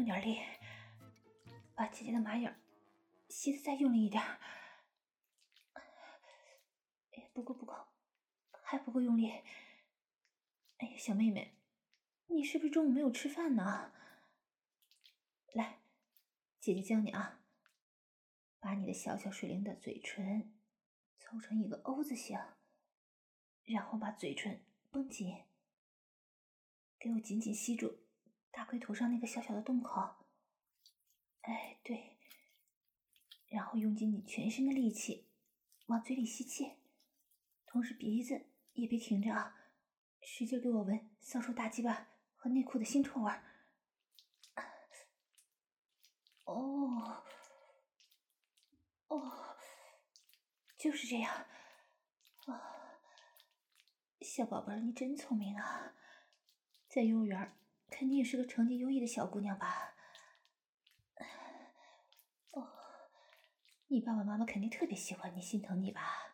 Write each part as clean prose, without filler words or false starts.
点力，把姐姐的马眼吸得再用力一点。哎，不够，还不够用力。哎呀，小妹妹，你是不是中午没有吃饭呢？来，姐姐教你啊，把你的小小水灵的嘴唇凑成一个 O 字形，然后把嘴唇绷紧，给我紧紧吸住大龟头上那个小小的洞口。哎，对，然后用尽你全身的力气往嘴里吸气，同时鼻子也别停着啊，使劲给我闻骚臭大鸡巴和内裤的腥臭味。哦，就是这样。小宝贝儿，你真聪明啊，在幼儿园肯定也是个成绩优异的小姑娘吧？你爸爸妈妈肯定特别喜欢你，心疼你吧？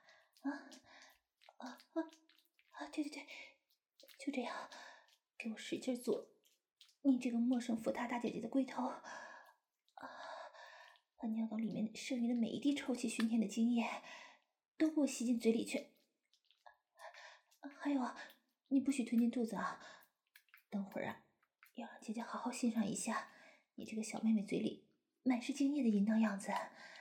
对，就这样，给我使劲做，你这个陌生扶他大姐姐的龟头，把尿道里面剩余的每一滴臭气熏天的精液都给我吸进嘴里去。还有啊，你不许吞进肚子啊！等会儿啊，要让姐姐好好欣赏一下你这个小妹妹嘴里满是精液的淫荡样子。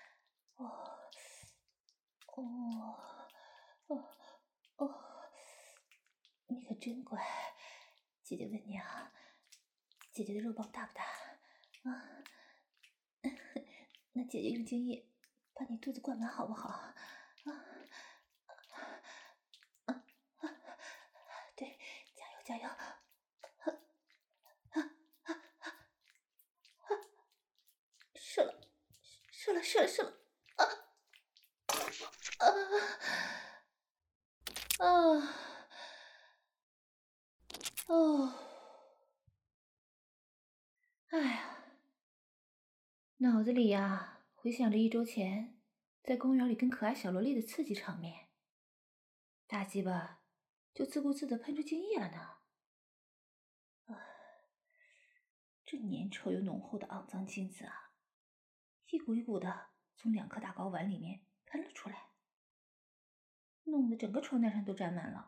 你可真乖，姐姐问你啊，姐姐的肉棒大不大啊？那姐姐用精液把你肚子灌满好不好？对，加油！射了！哎呀，脑子里呀回想着1周前在公园里跟可爱小萝莉的刺激场面，大鸡巴就自顾自地喷出精液了呢。这粘稠又浓厚的肮脏精子啊，一股一股的从2颗大睾丸里面喷了出来，弄得整个床单上都沾满了。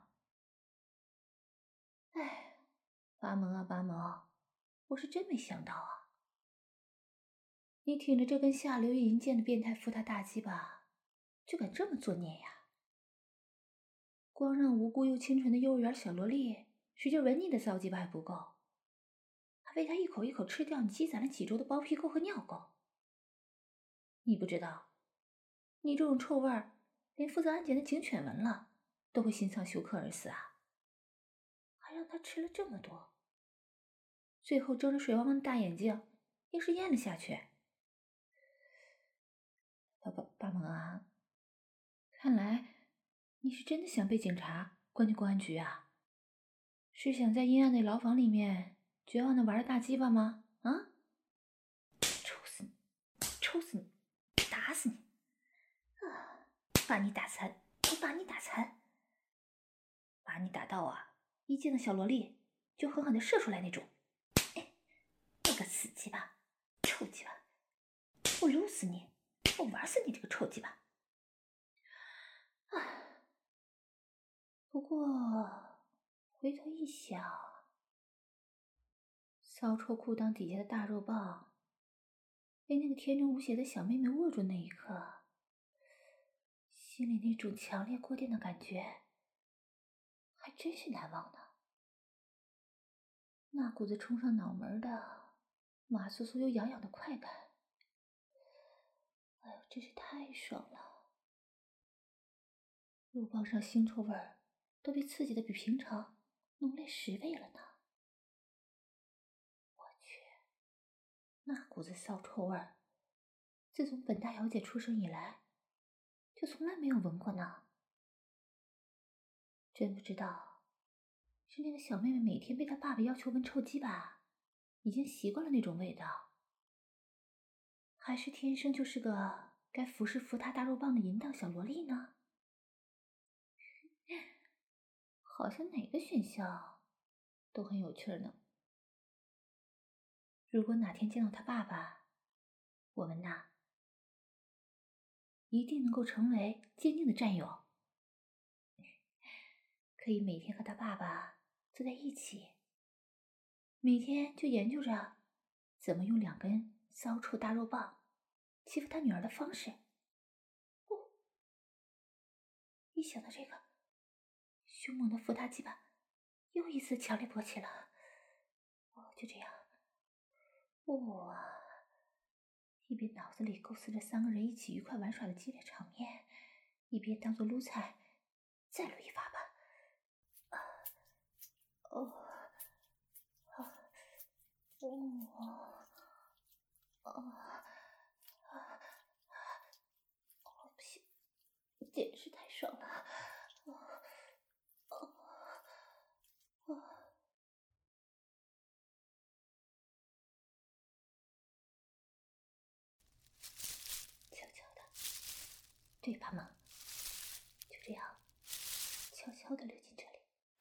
哎，巴蒙啊巴蒙，我是真没想到啊，你挺着这根下流淫贱的变态扶他大鸡巴，就敢这么作孽呀！光让无辜又清纯的幼儿园小萝莉使劲闻你的骚鸡巴还不够，还喂她一口一口吃掉你积攒了几周的包皮垢和尿垢。你不知道，你这种臭味儿，连负责安检的警犬闻了都会心丧休克而死啊！还让他吃了这么多，最后睁着水汪汪的大眼睛硬是咽了下去。巴蒙啊，看来你是真的想被警察关进公安局啊？是想在阴暗的牢房里面绝望的玩大鸡巴吗？啊！抽死你，打死你！把你打残，我把你打残，把你打到啊，一见到小萝莉就狠狠地射出来那种。那个死鸡巴，臭鸡巴，我撸死你，我玩死你这个臭鸡巴！不过回头一想，骚臭裤裆底下的大肉棒被那个天真无邪的小妹妹握住那一刻，心里那种强烈过电的感觉还真是难忘呢。那股子冲上脑门的麻酥酥又痒痒的快感，哎呦，真是太爽了！肉棒上腥臭味儿都被刺激的比平常浓烈10倍了呢。我去，那股子骚臭味儿，自从本大小姐出生以来，就从来没有闻过呢。真不知道，是那个小妹妹每天被她爸爸要求闻臭鸡巴，已经习惯了那种味道，还是天生就是个该服侍扶他大肉棒的淫荡小萝莉呢？好像哪个选项都很有趣呢。 如果哪天见到他爸爸，我们呐，一定能够成为坚定的战友，可以每天和他爸爸坐在一起，每天就研究着怎么用2根骚臭大肉棒欺负他女儿的方式。一想到这个，凶猛的伏他鸡巴又一次强烈勃起了。就这样，一边脑子里构思着3个人一起愉快玩耍的激烈场面，一边当作撸菜再撸一发吧。不行，简直太爽了。悄悄的，对吧，萌？就这样，悄悄的溜进这里。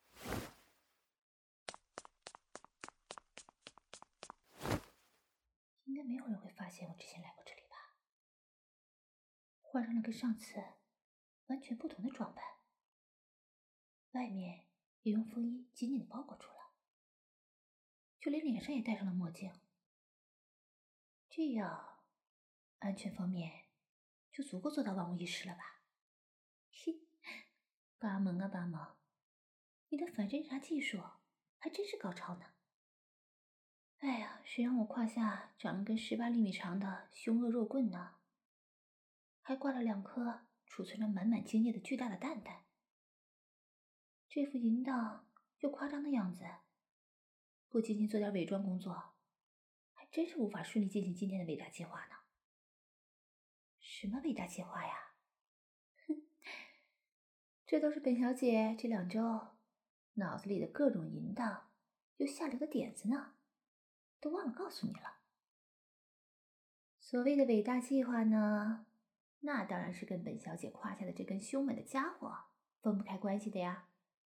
应该没有人会发现我之前来过这里吧？换上了跟上次完全不同的装扮，外面也用风衣紧紧的包裹住了，就连脸上也戴上了墨镜。这样，安全方面就足够做到万无一失了吧？嘿，巴蒙啊巴蒙，你的反侦查技术还真是高超呢。哎呀，谁让我胯下长了根18厘米长的凶恶肉棍呢？还挂了2颗储存着满满精液的巨大的蛋蛋。这副淫荡又夸张的样子，不仅仅做点伪装工作，还真是无法顺利进行今天的伟大计划呢。什么伟大计划呀？哼，这都是本小姐这2周脑子里的各种淫荡又下流的点子呢，都忘了告诉你了。所谓的伟大计划呢，那当然是跟本小姐胯下的这根凶猛的家伙分不开关系的呀。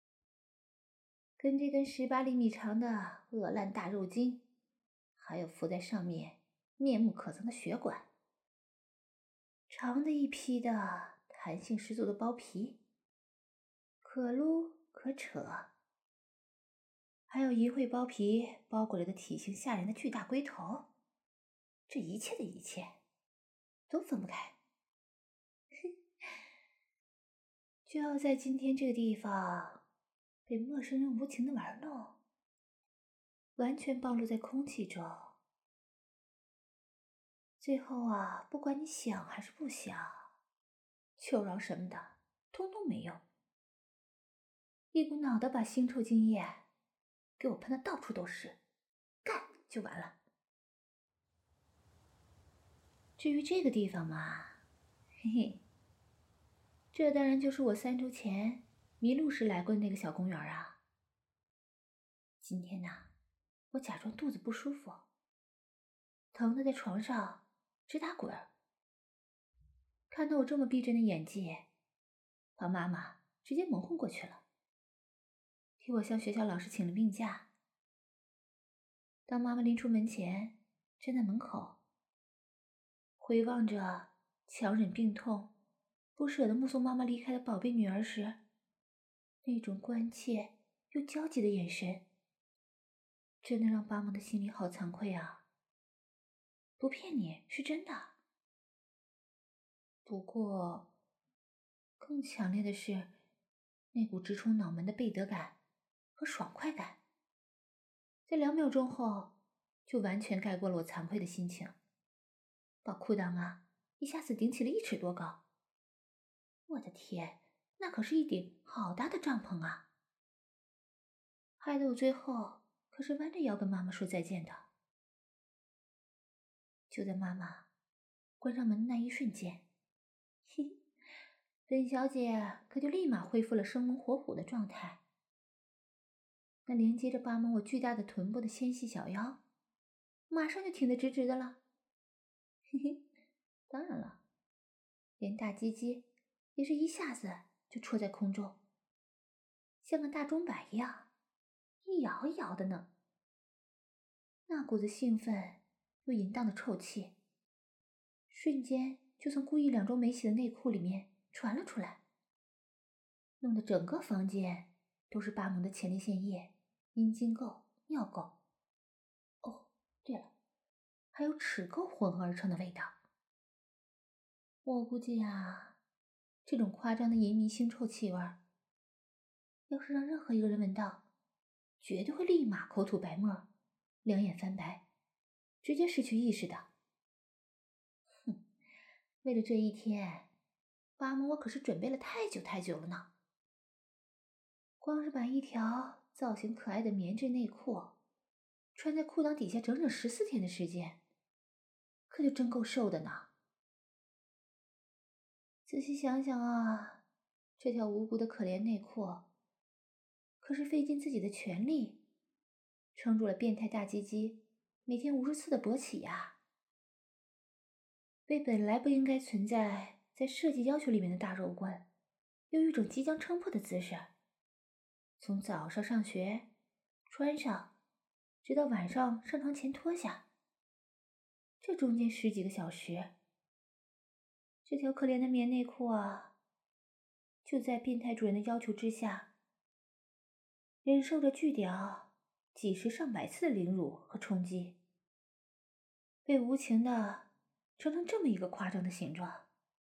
跟这根18厘米长的恶烂大肉筋，还有附在上面面目可憎的血管，长的一批的弹性十足的包皮，可撸可扯，还有一会包皮包裹着的体型吓人的巨大龟头，这一切的一切都分不开。就要在今天这个地方被陌生人无情的玩弄，完全暴露在空气中，最后啊，不管你想还是不想，求饶什么的通通没用，一股脑的把腥臭精液给我喷得到处都是，干就完了。至于这个地方嘛，嘿嘿，这当然就是我3周前迷路时来过的那个小公园啊。今天呢，我假装肚子不舒服，疼得在床上直打滚。看到我这么逼真的演技，把妈妈直接蒙混过去了，替我向学校老师请了病假。当妈妈临出门前，站在门口，回望着强忍病痛，不舍得目送妈妈离开的宝贝女儿时，那种关切又焦急的眼神，真的让巴蒙的心里好惭愧啊。不骗你，是真的。不过，更强烈的是那股直冲脑门的背德感和爽快感，在2秒钟后就完全盖过了我惭愧的心情，把裤裆啊一下子顶起了1尺多高。我的天，那可是一顶好大的帐篷啊！害得我最后可是弯着腰跟妈妈说再见的。就在妈妈关上门的那一瞬间，嘿，本小姐可就立马恢复了生龙活虎的状态。那连接着巴蒙我巨大的臀部的纤细小腰，马上就挺得直直的了。嘿嘿，当然了，连大鸡鸡也是一下子就戳在空中，像个大钟摆一样，一摇一摇的呢。 那股子兴奋又淫荡的臭气，瞬间就从故意2周没洗的内裤里面传了出来，弄得整个房间都是巴蒙的前列腺液、阴茎垢、尿垢。哦，对了，还有齿垢混合而成的味道。我估计啊，这种夸张的淫糜腥臭气味儿，要是让任何一个人闻到，绝对会立马口吐白沫，两眼翻白，直接失去意识的。哼，为了这一天，巴蒙我可是准备了太久太久了呢。光是把一条造型可爱的棉质内裤穿在裤裆底下整整14天的时间，可就真够受的呢。仔细想想啊，这条无辜的可怜内裤，可是费尽自己的全力，撑住了变态大鸡鸡每天50次的勃起呀。为本来不应该存在在设计要求里面的大肉棍，用一种即将撑破的姿势，从早上上学穿上，直到晚上上床前脱下，这中间10几个小时，这条可怜的棉内裤啊，就在变态主人的要求之下，忍受着巨屌几十上百次的凌辱和冲击，被无情的撑成这么一个夸张的形状。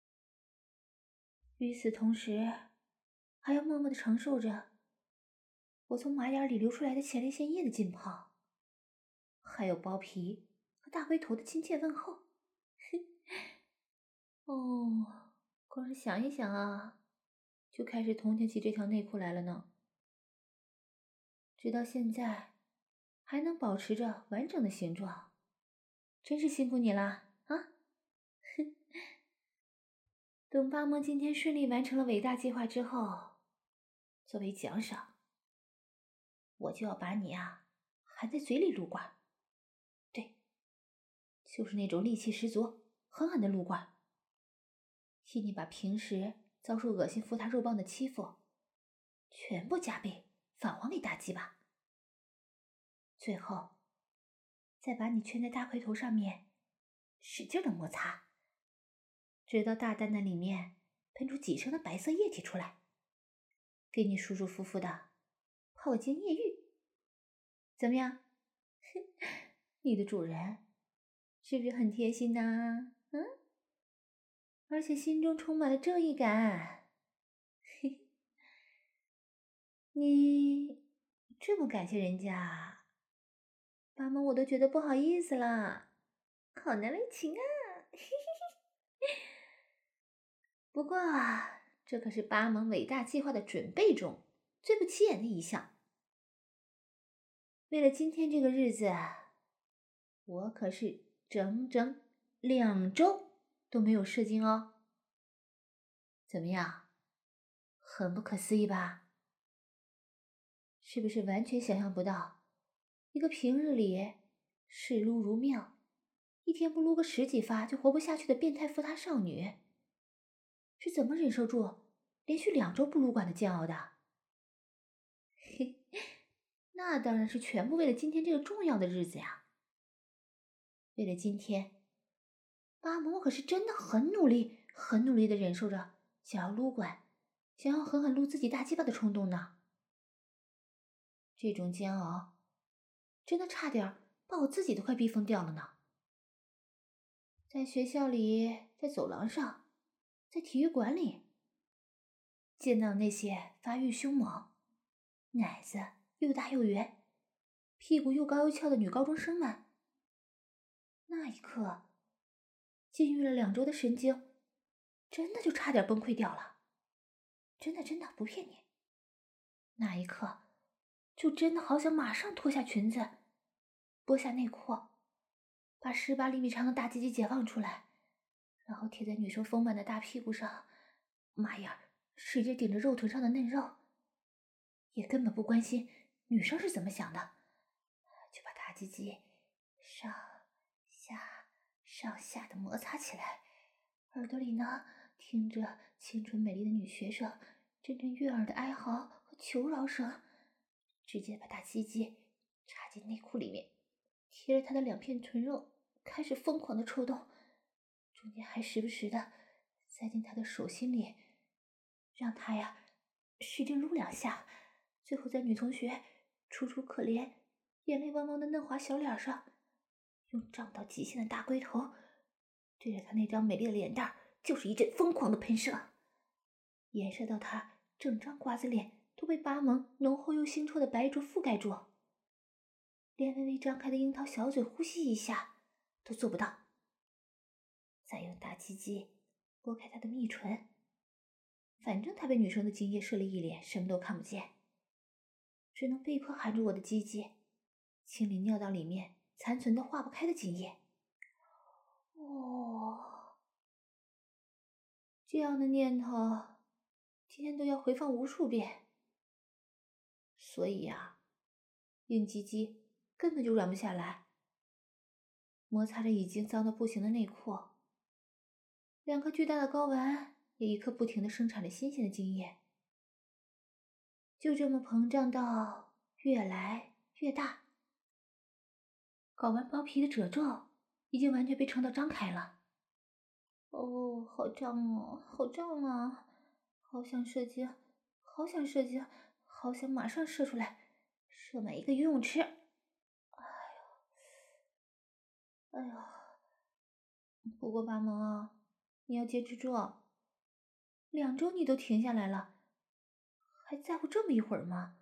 与此同时，还要默默的承受着我从马眼里流出来的前列腺液的浸泡，还有包皮和大龟头的亲切问候。哦，光是想一想啊，就开始同情起这条内裤来了呢。直到现在还能保持着完整的形状，真是辛苦你啦啊！等巴蒙今天顺利完成了伟大计划之后，作为奖赏，我就要把你啊含在嘴里撸管。对，就是那种力气十足、狠狠的撸管，替你把平时遭受恶心扶他肉棒的欺负，全部加倍返还给大鸡巴。最后，再把你圈在大龟头上面，使劲的摩擦，直到大蛋蛋里面喷出几升的白色液体出来，给你舒舒服服的泡个精液浴。怎么样？你的主人是不是很贴心呢？而且心中充满了正义感。你这么感谢人家，巴蒙我都觉得不好意思了，好难为情啊。不过这可是巴蒙伟大计划的准备中最不起眼的一项。为了今天这个日子，我可是整整2周都没有射精哦。怎么样，很不可思议吧？是不是完全想象不到，一个平日里视撸如妙，一天不撸个10几发就活不下去的变态扶他少女，是怎么忍受住连续2周不撸管的煎熬的？嘿，那当然是全部为了今天这个重要的日子呀。为了今天，巴蒙我可是真的很努力、很努力的忍受着想要撸管、想要狠狠撸自己大鸡巴的冲动呢。这种煎熬，真的差点把我自己都快逼疯掉了呢。在学校里，在走廊上，在体育馆里，见到那些发育凶猛、奶子又大又圆、屁股又高又翘的女高中生们，那一刻，禁欲了2周的神经，真的就差点崩溃掉了。真的，真的不骗你。那一刻，就真的好想马上脱下裙子，剥下内裤，把18厘米长的大鸡鸡解放出来，然后贴在女生丰满的大屁股上，妈呀，使劲顶着肉臀上的嫩肉，也根本不关心女生是怎么想的，就把大鸡鸡上下上下的摩擦起来，耳朵里呢听着清纯美丽的女学生阵阵悦耳的哀嚎和求饶声，直接把大鸡鸡插进内裤里面， 贴着他的2片臀肉开始疯狂的抽动，中间还时不时的塞进他的手心里，让他呀使劲撸2下，最后在女同学楚楚可怜、眼泪汪汪的嫩滑小脸上，用胀到极限的大龟头对着他那张美丽的脸蛋就是一阵疯狂的喷射，延射到他整张瓜子脸都被巴蒙浓厚又腥臭的白灼覆盖住，连微微张开的樱桃小嘴呼吸一下都做不到。再用大鸡鸡拨开他的蜜唇，反正他被女生的精液射了一脸，什么都看不见，只能被迫含住我的鸡鸡，清理尿道里面残存的化不开的精液。这样的念头今天都要回放无数遍，所以呀，硬鸡鸡根本就软不下来。摩擦着已经脏到不行的内裤，2颗巨大的睾丸也一刻不停地生产着新鲜的精液，就这么膨胀到越来越大。睾丸包皮的褶皱已经完全被撑到张开了。哦，好胀哦，好胀啊！好想射精，好想射精，好想马上射出来，射满一个游泳池。哎呀，不过巴蒙啊，你要坚持住，2周你都停下来了，还在乎这么一会儿吗？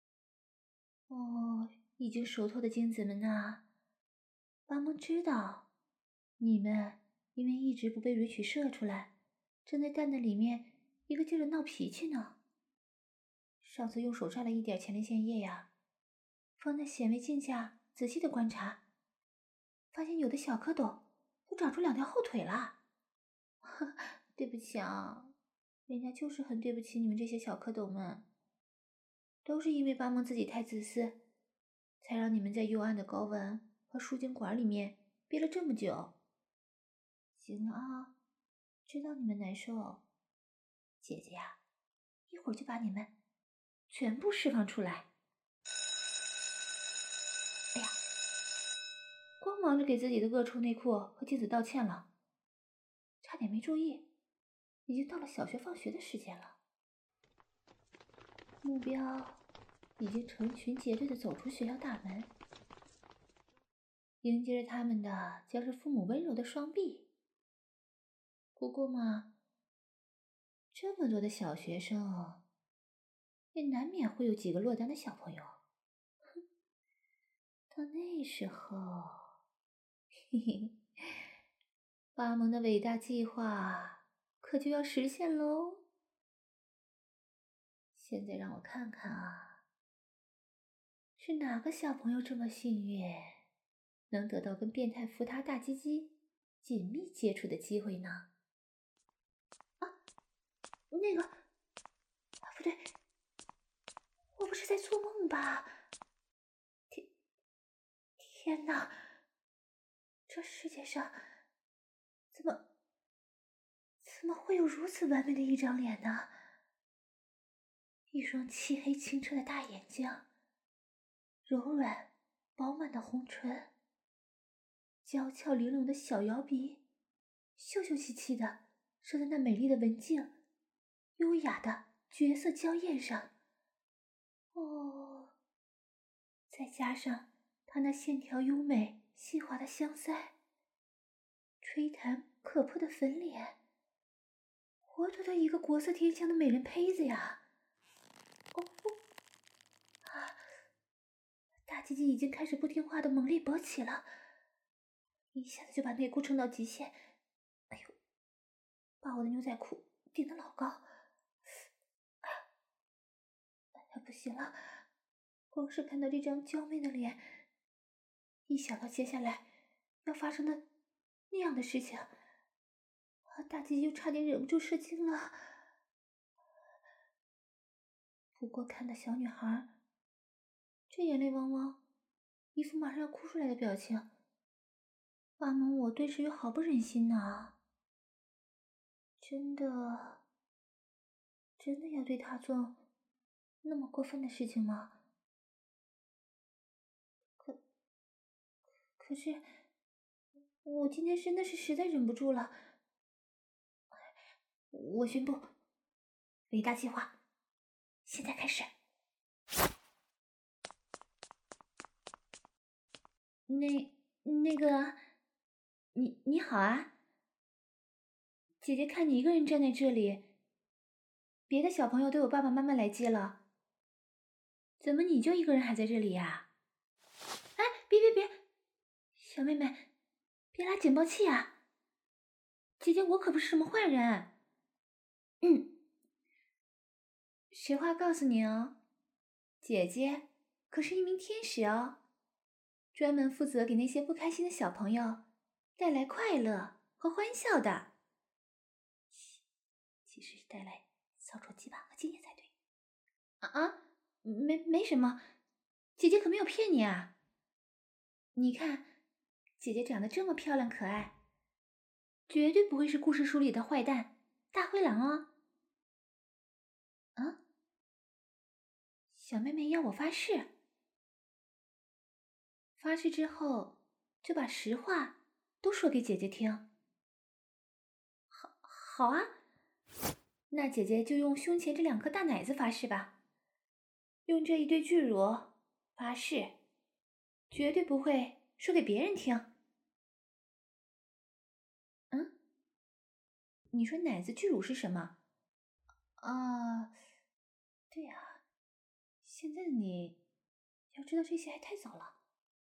哦，已经熟透的精子们呐，巴蒙知道，你们因为一直不被允许射出来，正在蛋蛋里面一个劲儿的闹脾气呢。上次用手抓了一点前列腺液呀，放在显微镜下仔细的观察，发现有的小蝌蚪都长出2条后腿了。对不起啊，人家就是很对不起你们这些小蝌蚪们，都是因为巴蒙自己太自私，才让你们在幽暗的睾丸和输精管里面憋了这么久。行了啊，知道你们难受，姐姐呀，一会儿就把你们全部释放出来。哎呀，光忙着给自己的恶臭内裤和镜子道歉了，差点没注意，已经到了小学放学的时间了。目标已经成群结队的走出学校大门，迎接着他们的将是父母温柔的双臂。不过嘛，这么多的小学生，也难免会有几个落单的小朋友。哼，到那时候，嘿嘿，巴蒙的伟大计划可就要实现喽。现在让我看看啊，是哪个小朋友这么幸运，能得到跟变态扶他大鸡鸡紧密接触的机会呢？那个，不对，我不是在做梦吧？天哪，这世界上怎么会有如此完美的一张脸呢？一双漆黑清澈的大眼睛，柔软饱满的红唇，娇俏玲珑的小摇鼻，秀秀气气的射在那美丽的文静、优雅的绝色娇艳上。哦，再加上她那线条优美细滑的香腮，吹弹可破的粉脸，活脱脱一个国色天香的美人胚子呀！大鸡鸡已经开始不听话的猛烈勃起了，一下子就把内裤撑到极限。哎呦，把我的牛仔裤顶得老高！哎呀，不行了，光是看到这张娇媚的脸，一想到接下来要发生的那样的事情，大鸡就差点忍不住射精了。不过看到小女孩这眼泪汪汪，一副马上要哭出来的表情，巴蒙我顿时又好不忍心呐。真的要对她做那么过分的事情吗？ 可是我今天真的是实在忍不住了。我宣布，伟大计划现在开始。那个，你好啊，姐姐看你一个人站在这里，别的小朋友都有爸爸妈妈来接了，怎么你就一个人还在这里呀？哎，别，小妹妹，别拉警报器啊！姐姐我可不是什么坏人。实话告诉你哦，姐姐可是一名天使哦，专门负责给那些不开心的小朋友带来快乐和欢笑的。其实是带来扫帚、鸡巴和经验才对。没什么，姐姐可没有骗你啊。你看，姐姐长得这么漂亮可爱，绝对不会是故事书里的坏蛋大灰狼哦。啊，小妹妹要我发誓，发誓之后就把实话都说给姐姐听。好啊，那姐姐就用胸前这2颗大奶子发誓吧，用这一对巨乳发誓，绝对不会说给别人听。你说奶子巨乳是什么？啊，对呀，现在的你要知道这些还太早了。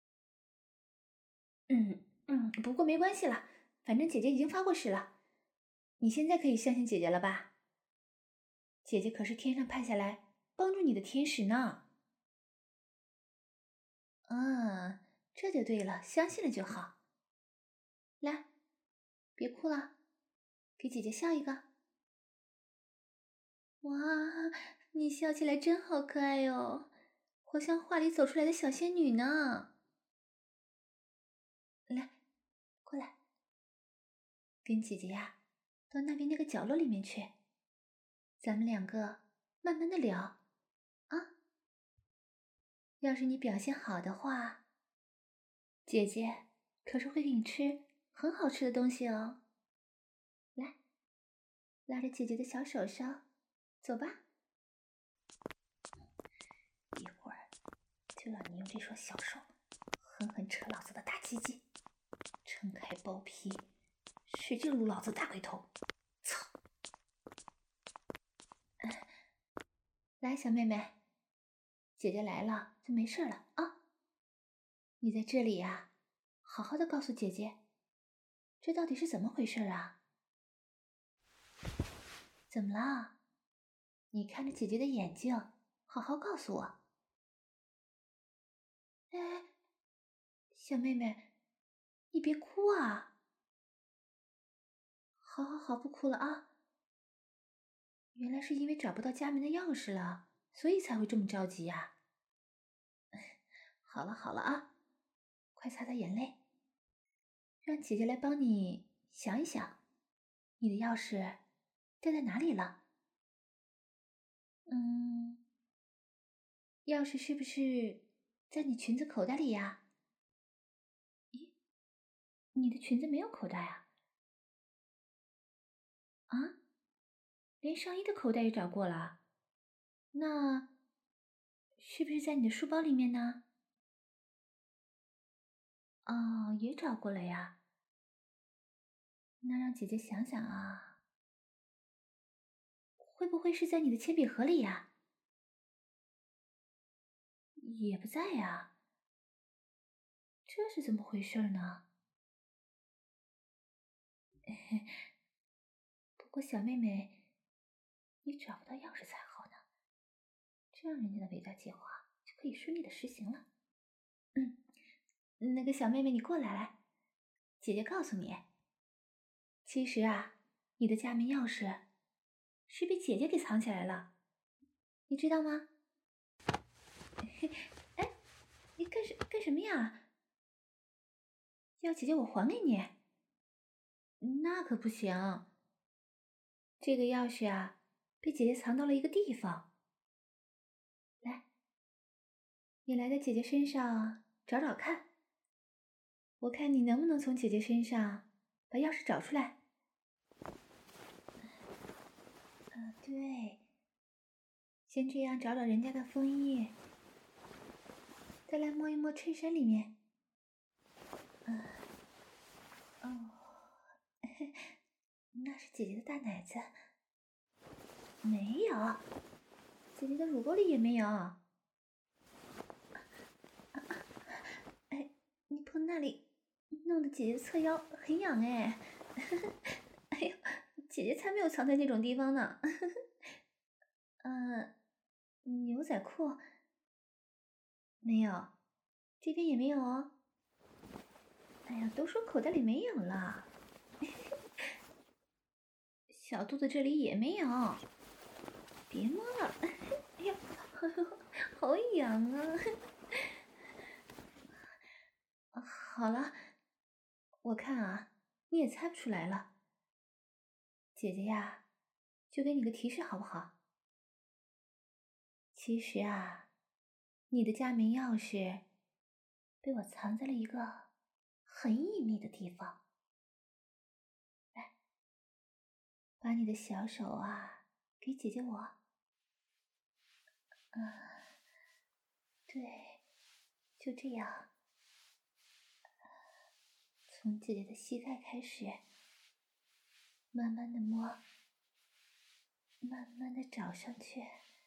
不过没关系了，反正姐姐已经发过誓了，你现在可以相信姐姐了吧？姐姐可是天上派下来帮助你的天使呢。这就对了，相信了就好。来，别哭了，给姐姐笑一个。哇，你笑起来真好可爱哦，好像画里走出来的小仙女呢。来，过来，跟姐姐呀，到那边那个角落里面去，咱们2个慢慢的聊啊。要是你表现好的话，姐姐可是会给你吃很好吃的东西哦。来，拉着姐姐的小手手，走吧。一会儿就让你用这双小手狠狠扯老子的大鸡鸡，撑开包皮，使劲撸老子大龟头。操！来，小妹妹，姐姐来了就没事了啊。你在这里呀，好好的告诉姐姐，这到底是怎么回事啊？怎么了？你看着姐姐的眼睛，好好告诉我。哎，小妹妹，你别哭啊！好，不哭了啊。原来是因为找不到家门的钥匙了，所以才会这么着急呀。好了啊，快擦擦眼泪，让姐姐来帮你想一想，你的钥匙掉在哪里了？钥匙是不是在你裙子口袋里呀？咦，你的裙子没有口袋啊？啊，连上衣的口袋也找过了，那是不是在你的书包里面呢？哦，也找过了呀。那让姐姐想想啊，会不会是在你的铅笔盒里呀？也不在呀，这是怎么回事呢？不过小妹妹，你找不到钥匙才好呢，这样人家的伟大计划就可以顺利的实行了。那个小妹妹，你过来，姐姐告诉你，其实啊，你的家门钥匙是被姐姐给藏起来了，你知道吗？哎，你干什么呀？要姐姐我还给你？那可不行，这个钥匙啊，被姐姐藏到了一个地方。来，你来在姐姐身上找找看， 我看你能不能从姐姐身上把钥匙找出来。对，先这样找找人家的风衣，再来摸一摸衬衫里面。哦，那是姐姐的大奶子。没有，姐姐的乳沟里也没有。哎，你碰那里，弄得姐姐的侧腰很痒哎。哎呦，姐姐才没有藏在那种地方呢。牛仔裤没有，这边也没有哦。哎呀，都说口袋里没有了。小肚子这里也没有，别摸了。哎呀，好痒啊！好了，我看啊，你也猜不出来了。姐姐呀，就给你个提示好不好？其实啊，你的家门钥匙被我藏在了一个很隐秘的地方。来，把你的小手啊给姐姐我。对，就这样，从姐姐的膝盖开始，慢慢的摸，慢慢的找上去。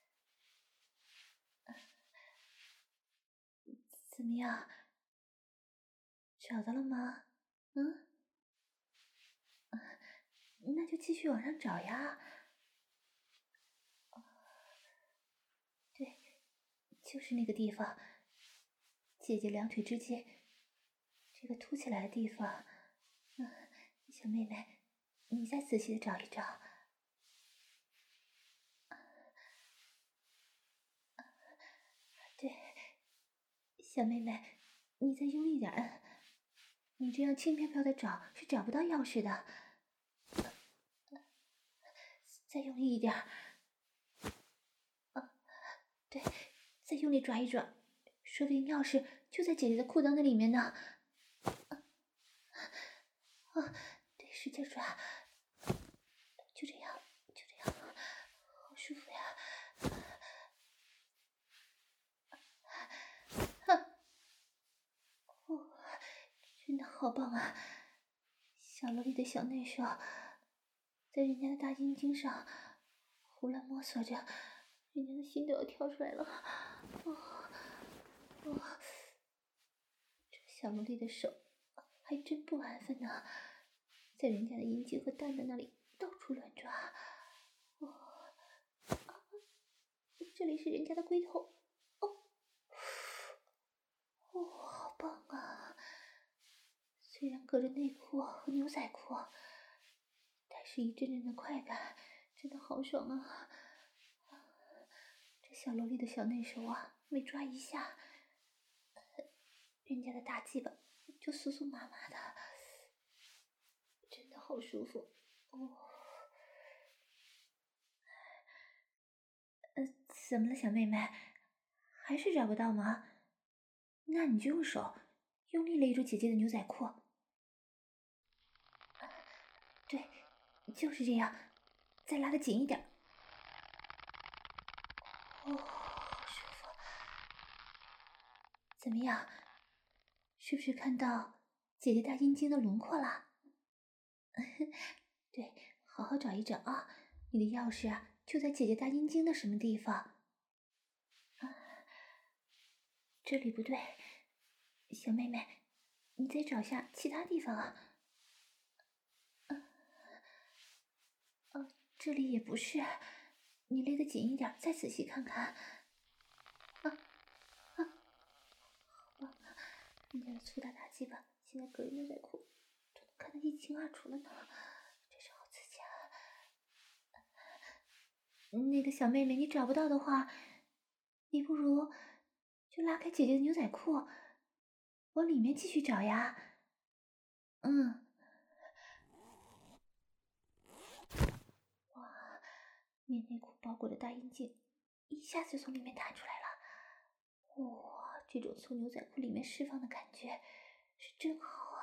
怎么样？找到了吗？那就继续往上找呀。对，就是那个地方，姐姐两腿之间这个凸起来的地方。小妹妹，你再仔细的找一找。对，小妹妹，你再用力点摁，你这样轻飘飘的找是找不到钥匙的。再用力一点。对，再用力抓一抓，说不定钥匙就在姐姐的裤裆的里面呢。对，使劲抓，就这样，就这样，好舒服呀！真的好棒啊！小萝莉的小内手在人家的大阴茎上胡乱摸索着，人家的心都要跳出来了。这小萝莉的手还真不安分呢，在人家的阴茎和蛋蛋那里到处乱抓。这里是人家的龟头。好棒啊！虽然隔着内裤和牛仔裤，但是一阵阵的快感，真的好爽啊！这小萝莉的小内手啊，每抓一下，人家的大鸡巴就酥酥麻麻的，真的好舒服怎么了，小妹妹？还是找不到吗？那你就用手用力勒住姐姐的牛仔裤。对，就是这样，再拉得紧一点。好舒服。怎么样？是不是看到姐姐大阴茎的轮廓啦？对，好好找一找啊！你的钥匙啊，就在姐姐大阴茎的什么地方？这里不对，小妹妹，你再找下其他地方啊。这里也不是，你勒得紧一点，再仔细看看。好棒啊！人家的粗大大鸡巴现在隔着牛仔裤都能看得一清二楚了呢，真是好刺激啊！那个小妹妹，你找不到的话，你不如就拉开姐姐的牛仔裤，往里面继续找呀。哇，棉内裤包裹的大阴茎一下子就从里面弹出来了。哇，这种从牛仔裤里面释放的感觉是真好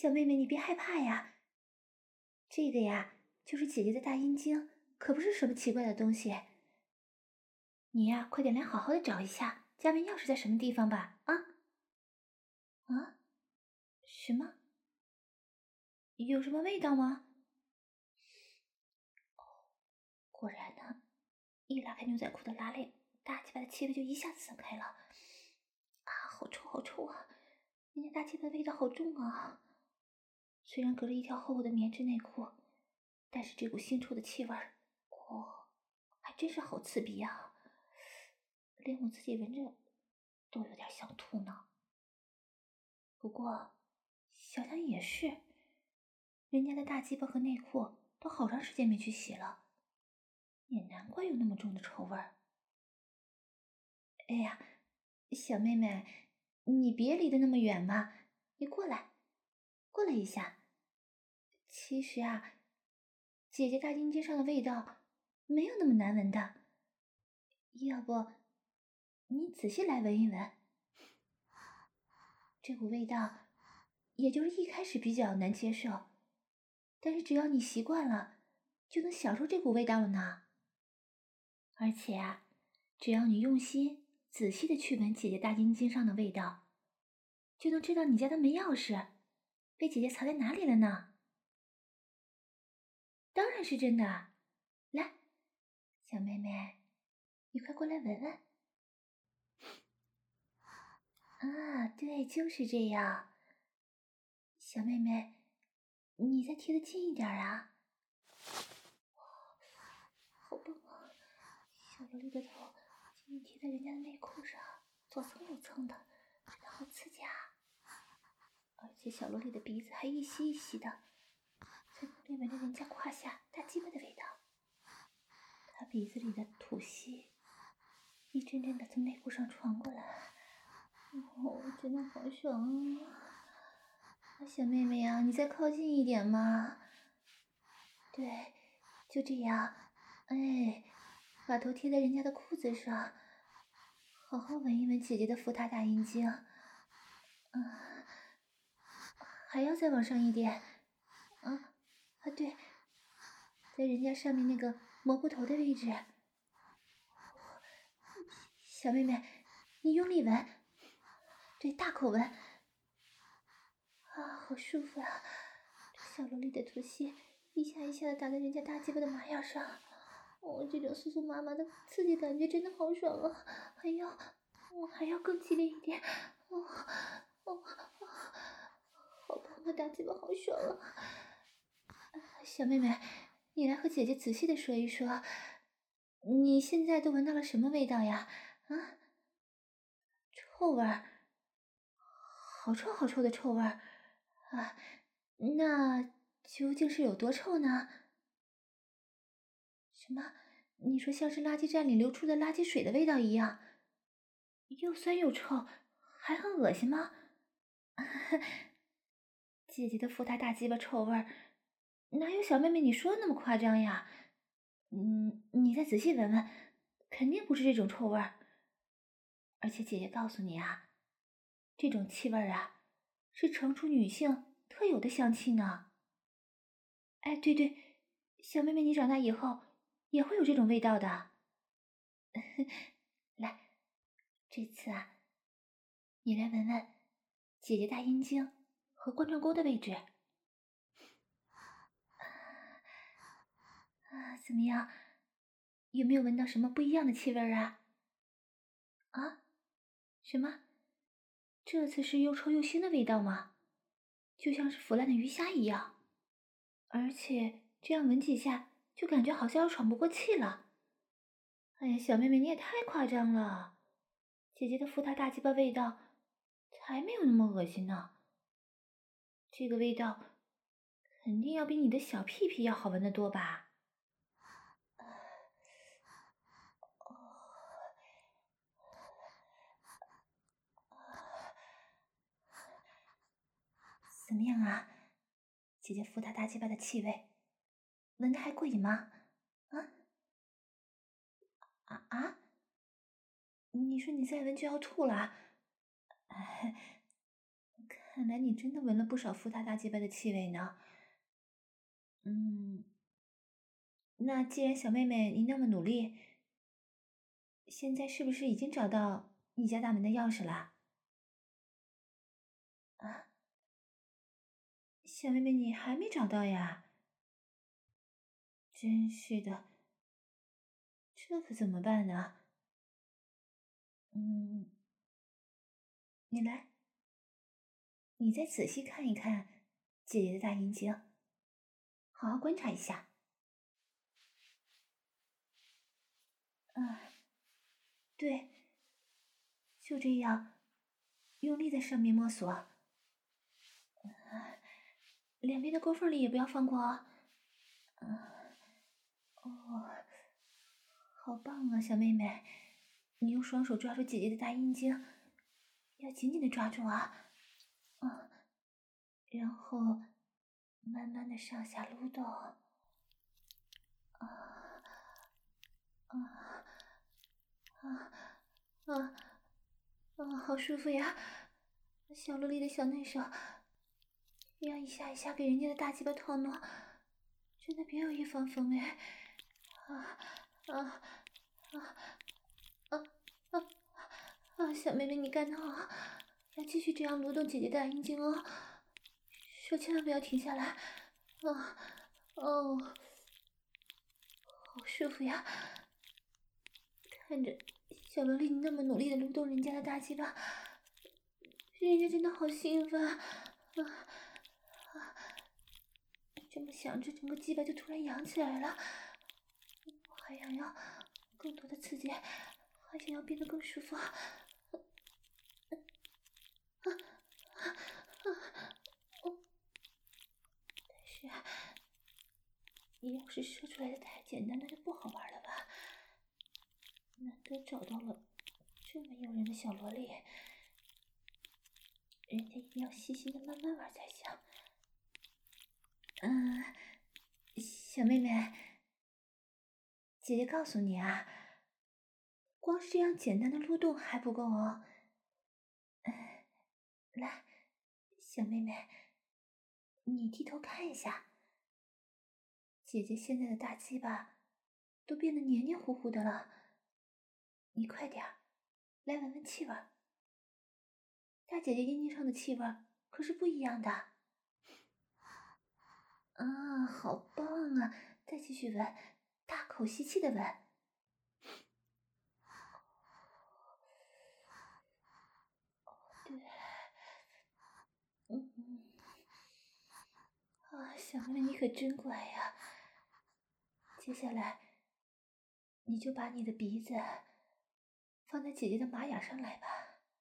小妹妹，你别害怕呀。这个呀，就是姐姐的大阴茎，可不是什么奇怪的东西。你呀，快点来好好的找一下家门钥匙在什么地方吧。啊？啊？什么？有什么味道吗？果然呢，一拉开牛仔裤的拉链，大鸡巴的气味就一下子散开了。啊，好臭好臭啊！人家大鸡巴的味道好重啊！虽然隔着一条厚厚的棉质内裤，但是这股腥臭的气味儿，还真是好刺鼻啊！连我自己闻着都有点想吐呢。不过想想也是，人家的大鸡巴和内裤都好长时间没去洗了，也难怪有那么重的臭味儿。哎呀，小妹妹，你别离得那么远嘛，你过来，过来一下。其实啊，姐姐大阴茎上的味道没有那么难闻的，要不你仔细来闻一闻。这股味道，也就是一开始比较难接受，但是只要你习惯了，就能享受这股味道了呢。而且啊，只要你用心仔细的去闻姐姐大阴茎上的味道，就能知道你家的门钥匙被姐姐藏在哪里了呢。当然是真的。来，小妹妹，你快过来闻闻。啊，对，就是这样。小妹妹，你再贴得近一点啊。好棒啊！小萝莉的头紧紧贴在人家的内裤上，左蹭右蹭的，真的好刺激啊！而且小萝莉的鼻子还一吸一吸的，在努力闻着人家胯下大鸡巴的味道。她鼻子里的吐息一阵阵的从内裤上传过来，真的好爽啊！小妹妹呀，你再靠近一点嘛。对，就这样。哎，把头贴在人家的裤子上，好好闻一闻姐姐的福大大阴茎。还要再往上一点。对，在人家上面那个蘑菇头的位置。小妹妹，你用力闻，对，大口闻。好舒服啊！这小萝莉的吐息一下一下的打在人家大鸡巴的麻药上，这种酥酥麻麻的刺激感觉真的好爽啊！还要更激烈一点。好棒的大鸡巴，好爽啊！小妹妹，你来和姐姐仔细的说一说，你现在都闻到了什么味道呀？臭味儿，好臭好臭的臭味儿啊！那究竟是有多臭呢？什么？你说像是垃圾站里流出的垃圾水的味道一样，又酸又臭，还很恶心吗？姐姐的福大大鸡巴臭味儿，哪有小妹妹你说的那么夸张呀？你再仔细闻闻，肯定不是这种臭味儿。而且姐姐告诉你啊，这种气味啊，是成熟女性特有的香气呢。哎，对，小妹妹你长大以后也会有这种味道的。来，这次啊，你来闻闻姐姐大阴茎和冠状沟的位置。怎么样？有没有闻到什么不一样的气味啊？什么？这次是又臭又腥的味道吗？就像是腐烂的鱼虾一样，而且这样闻几下就感觉好像要喘不过气了。哎呀，小妹妹你也太夸张了，姐姐的福大大鸡巴味道才没有那么恶心呢。这个味道肯定要比你的小屁屁要好闻得多吧？怎么样啊？姐姐福大大鸡巴的气味，闻得还过瘾吗？你说你再闻就要吐了？ 看来你真的闻了不少孵他大鸡巴的气味呢。那既然小妹妹你那么努力，现在是不是已经找到你家大门的钥匙了？啊，小妹妹你还没找到呀？真是的，这可怎么办呢？你来，你再仔细看一看姐姐的大阴茎，好好观察一下。对，就这样，用力在上面摸索，两边的沟缝里也不要放过哦。好棒啊，小妹妹！你用双手抓住姐姐的大阴茎，要紧紧的抓住啊！然后慢慢的上下撸动，好舒服呀！小萝莉的小嫩手，这样一下一下给人家的大鸡巴套弄，真的别有一番风味。小妹妹你干得好，要继续这样撸动姐姐的阴茎哦，手千万不要停下来。好舒服呀！看着小萝莉你那么努力的撸动人家的大鸡巴，人家真的好兴奋这么想着，整个鸡巴就突然扬起来了。我还想要更多的刺激，还想要变得更舒服。但是，你要是射出来的太简单，那就不好玩了吧？难得找到了这么诱人的小萝莉，人家一定要细心的慢慢玩才行。小妹妹，姐姐告诉你啊，光是这样简单的撸动还不够哦。来，小妹妹，你低头看一下，姐姐现在的大鸡巴都变得黏黏糊糊的了，你快点儿来闻闻气味，大姐姐阴茎上的气味可是不一样的。好棒啊！再继续闻，大口吸气的闻。对，小妹妹你可真乖呀！接下来，你就把你的鼻子放在姐姐的马眼上来吧。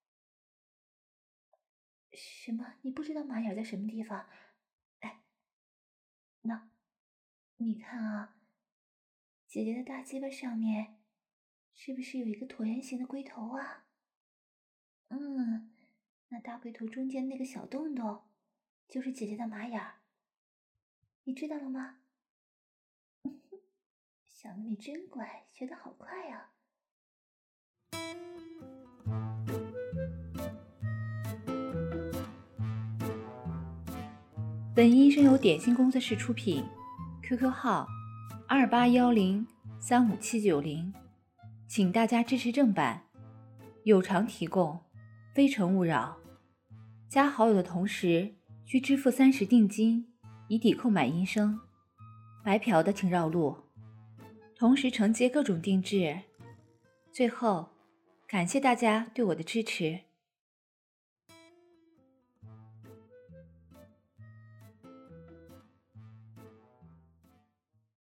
什么？你不知道马眼在什么地方？哎，那，你看啊，姐姐的大鸡巴上面是不是有一个椭圆形的龟头啊？那大龟头中间那个小洞洞，就是姐姐的马眼儿，你知道了吗？小妹妹真乖，学得好快啊！本音声由点心工作室出品 ，QQ 号2810357790，请大家支持正版，有偿提供，非诚勿扰。加好友的同时需支付30定金，以抵扣买音声。白嫖的请绕路，同时承接各种定制。最后，感谢大家对我的支持。